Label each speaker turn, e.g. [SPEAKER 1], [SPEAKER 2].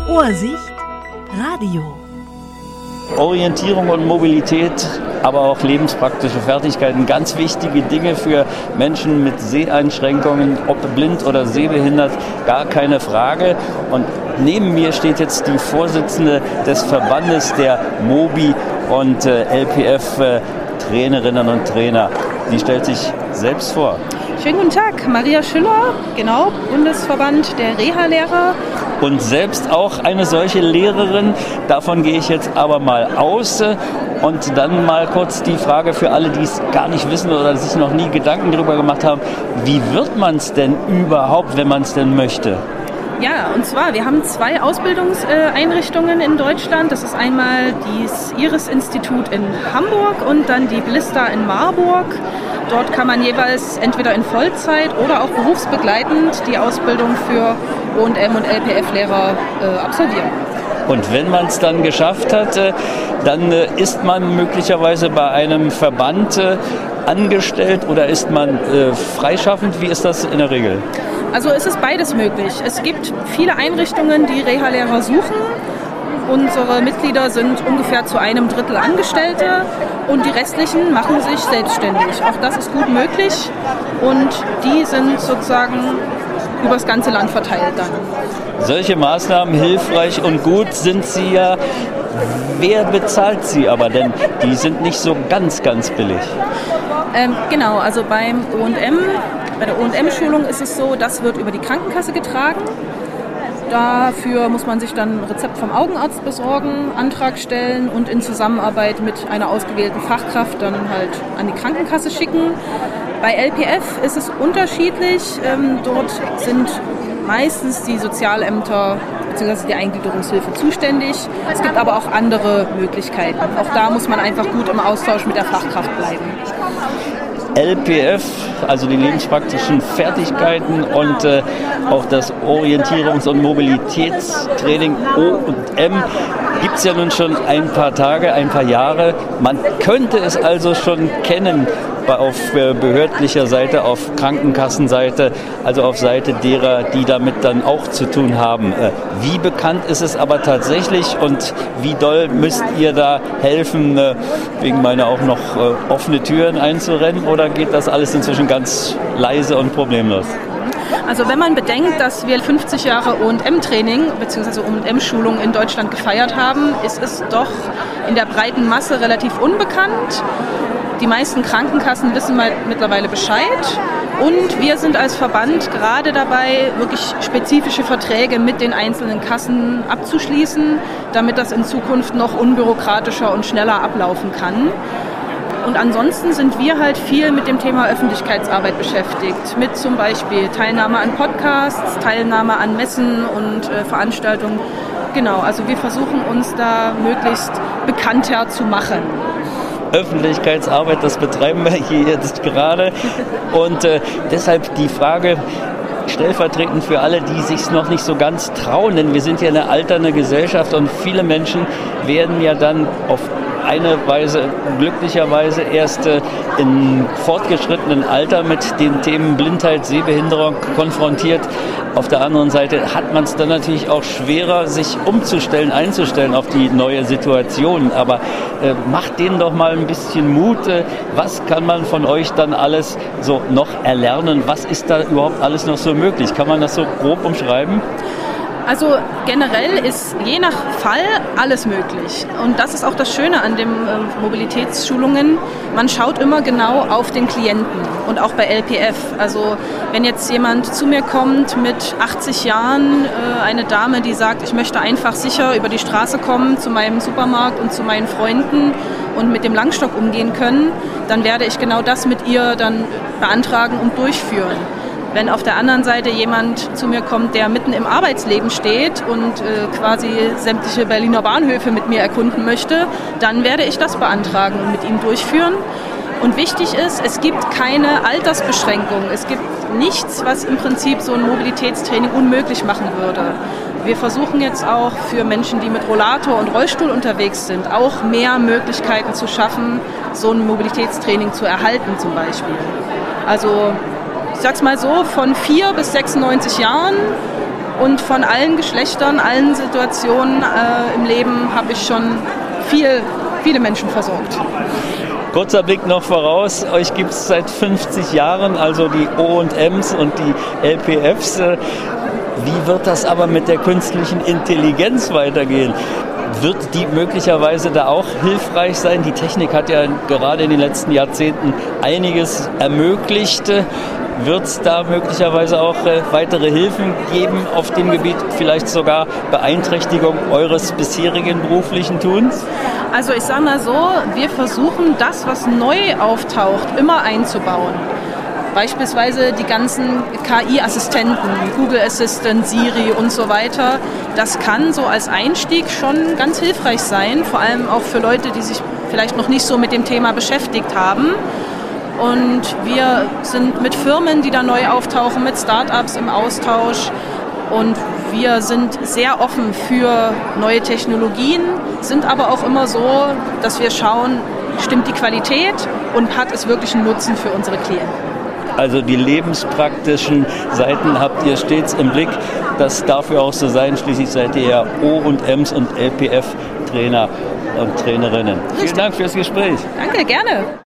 [SPEAKER 1] Ohrsicht Radio.
[SPEAKER 2] Orientierung und Mobilität, aber auch lebenspraktische Fertigkeiten, ganz wichtige Dinge für Menschen mit Seheinschränkungen, ob blind oder sehbehindert, gar keine Frage. Und neben mir steht jetzt die Vorsitzende des Verbandes der MOBI und LPF Trainerinnen und Trainer. Die stellt sich selbst vor.
[SPEAKER 3] Schönen guten Tag, Maria Schüller, genau, Bundesverband der Reha-Lehrer.
[SPEAKER 2] Und selbst auch eine solche Lehrerin, davon gehe ich jetzt aber mal aus. Und dann mal kurz die Frage für alle, die es gar nicht wissen oder sich noch nie Gedanken darüber gemacht haben, wie wird man es denn überhaupt, wenn man es denn möchte?
[SPEAKER 3] Ja, und zwar, wir haben 2 Ausbildungseinrichtungen in Deutschland. Das ist einmal das Iris-Institut in Hamburg und dann die Blista in Marburg. Dort kann man jeweils entweder in Vollzeit oder auch berufsbegleitend die Ausbildung für O&M und LPF-Lehrer absolvieren.
[SPEAKER 2] Und wenn man es dann geschafft hat, dann ist man möglicherweise bei einem Verband angestellt oder ist man freischaffend? Wie ist das in der Regel?
[SPEAKER 3] Also es ist beides möglich. Es gibt viele Einrichtungen, die Reha-Lehrer suchen. Unsere Mitglieder sind ungefähr zu 1/3 Angestellte und die restlichen machen sich selbstständig. Auch das ist gut möglich und die sind sozusagen übers ganze Land verteilt dann.
[SPEAKER 2] Solche Maßnahmen hilfreich und gut sind sie ja. Wer bezahlt sie aber denn? Die sind nicht so ganz billig.
[SPEAKER 3] Genau, also bei der O&M-Schulung ist es so, das wird über die Krankenkasse getragen. Dafür muss man sich dann ein Rezept vom Augenarzt besorgen, Antrag stellen und in Zusammenarbeit mit einer ausgewählten Fachkraft dann halt an die Krankenkasse schicken. Bei LPF ist es unterschiedlich. Dort sind meistens die Sozialämter bzw. die Eingliederungshilfe zuständig. Es gibt aber auch andere Möglichkeiten. Auch da muss man einfach gut im Austausch mit der Fachkraft bleiben.
[SPEAKER 2] LPF, also die lebenspraktischen Fertigkeiten und auch das Orientierungs- und Mobilitätstraining O&M gibt es ja nun schon ein paar Tage, ein paar Jahre. Man könnte es also schon kennen auf behördlicher Seite, auf Krankenkassenseite, also auf Seite derer, die damit dann auch zu tun haben. Wie bekannt ist es aber tatsächlich und wie doll müsst ihr da helfen, wegen meiner auch noch offene Türen einzurennen, oder geht das alles inzwischen ganz leise und problemlos?
[SPEAKER 3] Also wenn man bedenkt, dass wir 50 Jahre O&M-Training bzw. O&M-Schulung in Deutschland gefeiert haben, ist es doch in der breiten Masse relativ unbekannt. Die meisten Krankenkassen wissen mittlerweile Bescheid und wir sind als Verband gerade dabei, wirklich spezifische Verträge mit den einzelnen Kassen abzuschließen, damit das in Zukunft noch unbürokratischer und schneller ablaufen kann. Und ansonsten sind wir halt viel mit dem Thema Öffentlichkeitsarbeit beschäftigt, mit zum Beispiel Teilnahme an Podcasts, Teilnahme an Messen und Veranstaltungen. Genau, also wir versuchen uns da möglichst bekannter zu machen.
[SPEAKER 2] Öffentlichkeitsarbeit, das betreiben wir hier jetzt gerade. Und deshalb die Frage stellvertretend für alle, die sich noch nicht so ganz trauen, denn wir sind ja eine alternde Gesellschaft und viele Menschen werden ja dann auf eine Weise glücklicherweise erst im fortgeschrittenen Alter mit den Themen Blindheit, Sehbehinderung konfrontiert. Auf der anderen Seite hat man es dann natürlich auch schwerer, sich umzustellen, einzustellen auf die neue Situation. Aber macht denen doch mal ein bisschen Mut. Was kann man von euch dann alles so noch erlernen? Was ist da überhaupt alles noch so möglich? Kann man das so grob umschreiben?
[SPEAKER 3] Also generell ist je nach Fall alles möglich. Und das ist auch das Schöne an den Mobilitätsschulungen. Man schaut immer genau auf den Klienten und auch bei LPF. Also wenn jetzt jemand zu mir kommt mit 80 Jahren, eine Dame, die sagt, ich möchte einfach sicher über die Straße kommen zu meinem Supermarkt und zu meinen Freunden und mit dem Langstock umgehen können, dann werde ich genau das mit ihr dann beantragen und durchführen. Wenn auf der anderen Seite jemand zu mir kommt, der mitten im Arbeitsleben steht und quasi sämtliche Berliner Bahnhöfe mit mir erkunden möchte, dann werde ich das beantragen und mit ihm durchführen. Und wichtig ist, es gibt keine Altersbeschränkung. Es gibt nichts, was im Prinzip so ein Mobilitätstraining unmöglich machen würde. Wir versuchen jetzt auch für Menschen, die mit Rollator und Rollstuhl unterwegs sind, auch mehr Möglichkeiten zu schaffen, so ein Mobilitätstraining zu erhalten zum Beispiel. Also ich sag's mal so, von 4 bis 96 Jahren Und von allen Geschlechtern, allen Situationen im Leben habe ich schon viele Menschen versorgt.
[SPEAKER 2] Kurzer Blick noch voraus, euch gibt es seit 50 Jahren, also die O&Ms und die LPFs. Wie wird das aber mit der künstlichen Intelligenz weitergehen? Wird die möglicherweise da auch hilfreich sein? Die Technik hat ja gerade in den letzten Jahrzehnten einiges ermöglicht. Wird es da möglicherweise auch weitere Hilfen geben auf dem Gebiet, vielleicht sogar Beeinträchtigung eures bisherigen beruflichen Tuns?
[SPEAKER 3] Also ich sage mal so, wir versuchen das, was neu auftaucht, immer einzubauen. Beispielsweise die ganzen KI-Assistenten, Google Assistant, Siri und so weiter. Das kann so als Einstieg schon ganz hilfreich sein, vor allem auch für Leute, die sich vielleicht noch nicht so mit dem Thema beschäftigt haben. Und wir sind mit Firmen, die da neu auftauchen, mit Startups im Austausch. Und wir sind sehr offen für neue Technologien, sind aber auch immer so, dass wir schauen, stimmt die Qualität und hat es wirklich einen Nutzen für unsere Klienten.
[SPEAKER 2] Also die lebenspraktischen Seiten habt ihr stets im Blick. Das darf ja auch so sein. Schließlich seid ihr ja O&Ms und LPF-Trainer und Trainerinnen. Vielen Dank fürs Gespräch.
[SPEAKER 3] Danke, gerne.